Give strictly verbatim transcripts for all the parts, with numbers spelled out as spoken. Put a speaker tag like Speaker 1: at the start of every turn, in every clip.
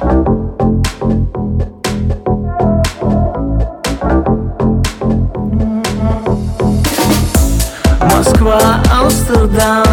Speaker 1: Москва, Амстердам,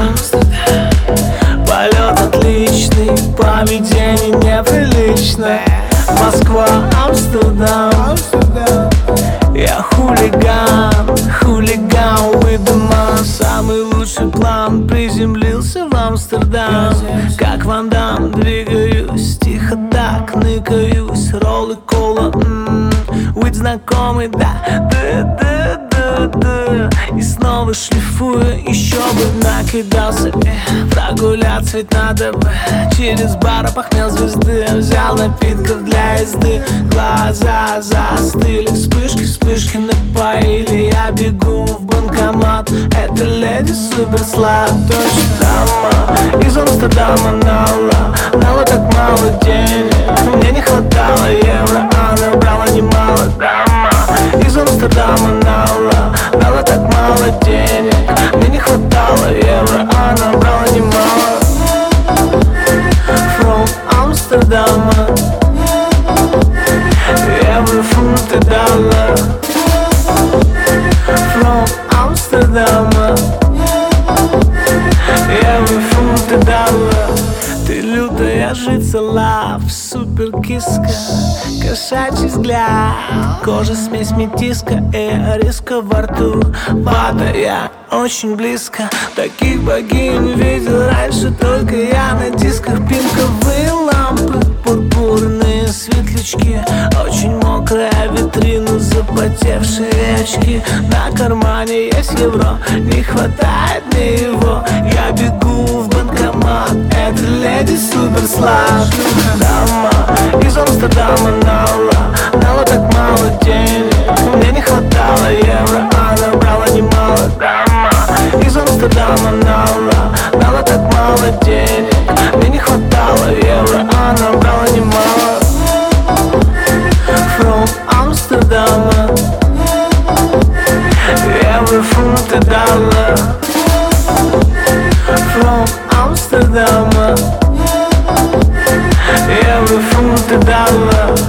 Speaker 1: полет отличный, поведение неприличное. Москва, Амстердам, я хулиган, хулиган выдума. Самый лучший план, приземлился в Амстердам. Как Ван Дам двигаюсь, тихо так ныкаюсь. Роллы, кола, м-м, уйд знакомый, да, да, да, да, да. И снова шлифую, еще бы накидался, э, прогуляться ведь надо бы. Через бар опохмел звезды, взял напитков для езды. Глаза застыли, вспышки, вспышки напоили. Я бегу в банкомат, это леди суперслаб. Точно дама из Амстердама, Нала. Нала так мало денег, мне не хватало евро, она брала немало. Дама из Амстердама, Нала. Нала так мало денег, мне не хватало евро, она брала немало. From Amsterdam, евро, фунты, доллар. From Amsterdam, евро, фунты, доллар. Ты лютая жица, лав, супер киска, кошачий взгляд, кожа смесь метиска и риска во рту. Падая очень близко, таких богинь не видел раньше, только я на дисках. Пинковые лампы, пурпурные светлячки, очень мокрая витрина, запотевшие очки. На кармане есть евро, не хватает мне его. Я бегу в банкомат, это леди суперслав. Дама из Амстердама, Нала. Нала так мало денег, мне не хватало евро, она брала немало. Дама из Амстердама, Нала. Нала так мало денег, мне не хватало евро, она брала немало. From Amsterdam, евро, фунты, доллар. From Amsterdam, евро, фунты, доллар.